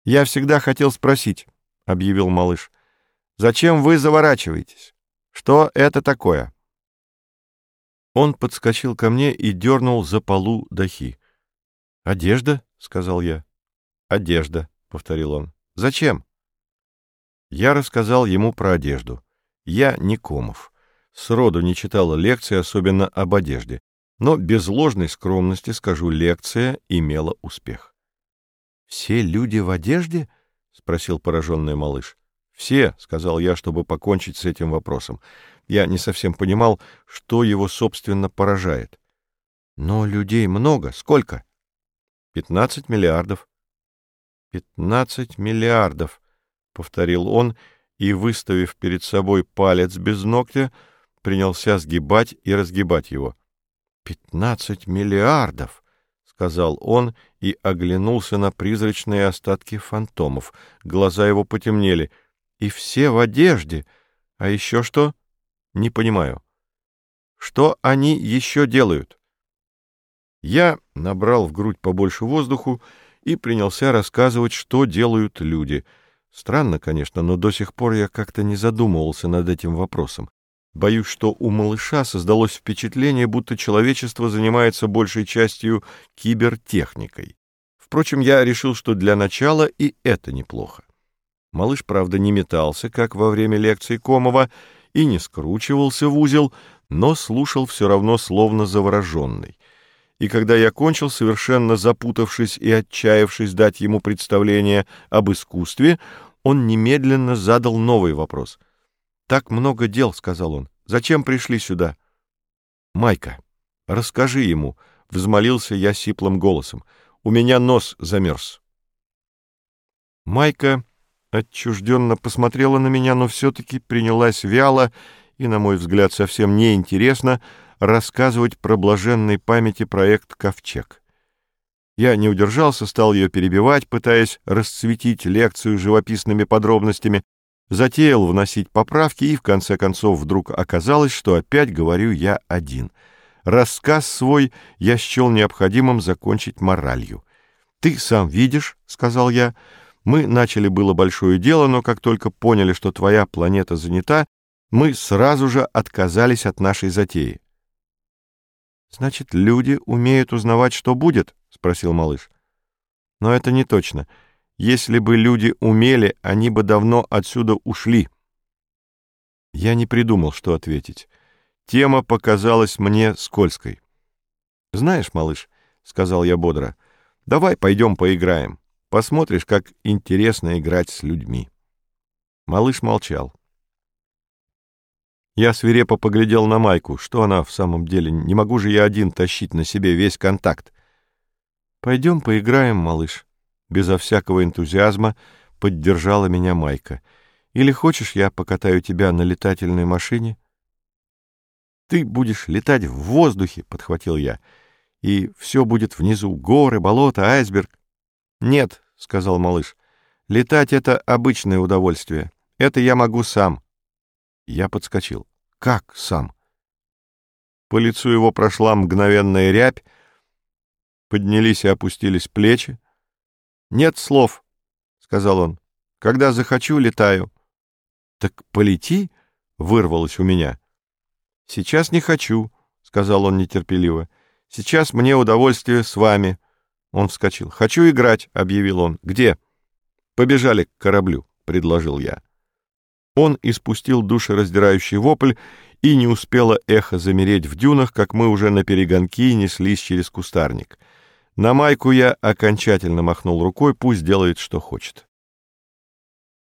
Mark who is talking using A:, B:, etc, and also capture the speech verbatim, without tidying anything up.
A: «Я всегда хотел спросить», — объявил малыш, — «зачем вы заворачиваетесь? Что это такое?» Он подскочил ко мне и дернул за полу дахи. «Одежда?» — сказал я. «Одежда», — повторил он. «Зачем?» Я рассказал ему про одежду. Я не Комов. Сроду не читал лекции, особенно об одежде. Но без ложной скромности скажу, лекция имела успех. «Все люди в одежде?» — спросил пораженный малыш. «Все», — сказал я, чтобы покончить с этим вопросом. Я не совсем понимал, что его, собственно, поражает. «Но людей много. Сколько?» «Пятнадцать миллиардов». «Пятнадцать миллиардов», — повторил он, и, выставив перед собой палец без ногтя, принялся сгибать и разгибать его. «Пятнадцать миллиардов», — сказал он и оглянулся на призрачные остатки фантомов. Глаза его потемнели. «И все в одежде. А еще что?» «Не понимаю». «Что они еще делают?» Я набрал в грудь побольше воздуху и принялся рассказывать, что делают люди. Странно, конечно, но до сих пор я как-то не задумывался над этим вопросом. Боюсь, что у малыша создалось впечатление, будто человечество занимается большей частью кибертехникой. Впрочем, я решил, что для начала и это неплохо. Малыш, правда, не метался, как во время лекции Комова, и не скручивался в узел, но слушал все равно словно завороженный. И когда я кончил, совершенно запутавшись и отчаявшись дать ему представление об искусстве, он немедленно задал новый вопрос. «Так много дел», — сказал он. «Зачем пришли сюда?» «Майка, расскажи ему», — взмолился я сиплым голосом. «У меня нос замерз». Майка отчужденно посмотрела на меня, но все-таки принялась вяло и, на мой взгляд, совсем неинтересно рассказывать про блаженной памяти проект «Ковчег». Я не удержался, стал ее перебивать, пытаясь расцветить лекцию живописными подробностями, затеял вносить поправки, и в конце концов вдруг оказалось, что опять говорю я один. Рассказ свой я счел необходимым закончить моралью. «Ты сам видишь, — сказал я, — мы начали было большое дело, но как только поняли, что твоя планета занята, мы сразу же отказались от нашей затеи». «Значит, люди умеют узнавать, что будет?» — спросил малыш. «Но это не точно. Если бы люди умели, они бы давно отсюда ушли». Я не придумал, что ответить. Тема показалась мне скользкой. «Знаешь, малыш, — сказал я бодро, — давай пойдем поиграем. Посмотришь, как интересно играть с людьми». Малыш молчал. Я свирепо поглядел на Майку. Что она в самом деле? Не могу же я один тащить на себе весь контакт. «Пойдем поиграем, малыш», — безо всякого энтузиазма поддержала меня Майка. «Или хочешь, я покатаю тебя на летательной машине?» «Ты будешь летать в воздухе», — подхватил я, — «и все будет внизу: горы, болото, айсберг». «Нет», — сказал малыш, — «летать — это обычное удовольствие. Это я могу сам». Я подскочил. «Как сам?» По лицу его прошла мгновенная рябь, поднялись и опустились плечи. «Нет слов», — сказал он. «Когда захочу, летаю». «Так полети», — вырвалось у меня. «Сейчас не хочу», — сказал он нетерпеливо. «Сейчас мне удовольствие с вами». Он вскочил. «Хочу играть», — объявил он. «Где?» «Побежали к кораблю», — предложил я. Он испустил душераздирающий вопль, и не успело эхо замереть в дюнах, как мы уже наперегонки неслись через кустарник. На Майку я окончательно махнул рукой, пусть делает, что хочет.